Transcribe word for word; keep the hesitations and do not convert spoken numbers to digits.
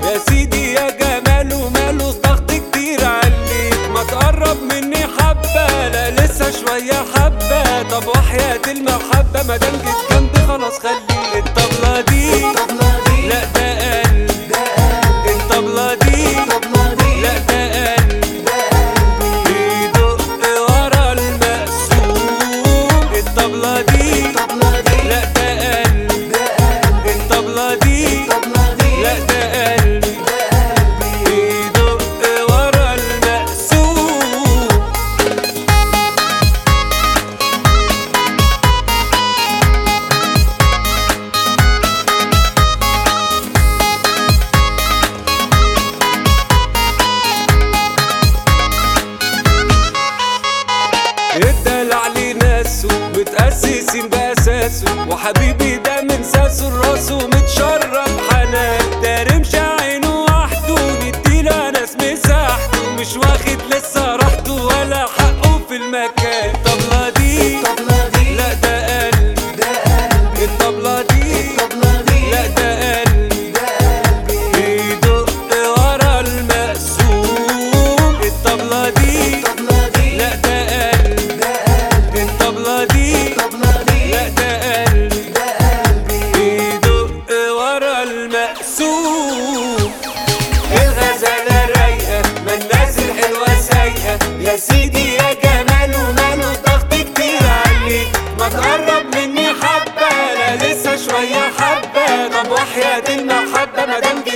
يا سيدي يا جماله ماله الضغط كتير عليك، ما تقرب مني حبة لا لسه شوية حبة. طب وحياة المحبة مادام جيت جنبي خلاص خليك. الطبلة دي لا ده قلب، الطبلة دي لا ده قلب بيدق ورا المقسوم. الطبلة دي لا ده قلب، الطبلة دي لا ده قلب بيدق ورا المقسوم. الدلع ليه ناسه متأسسين بأساسه، وحبيبي ده من ساسه لراسه متشرب حنان. ده رمش عينه وحده نديله ناس مساحته، مش واخد لسه راحته ولا حقه في المكان. الطبلة دي لا ده قلب، الطبلة دي لا ده قلب بيدق ورا المقسوم. الطبلة دي لا ده قلب، الطبلة دي لا ده قلب بيدق ورا المقسوم. الغزالة رايقة ما الناس الحلوة سايقة، يا سيدي يا جماله ماله الضغط كتير عليك، ما تقرب مني حبة لا لسه شوية حبة. طب وحياة المحبة مادام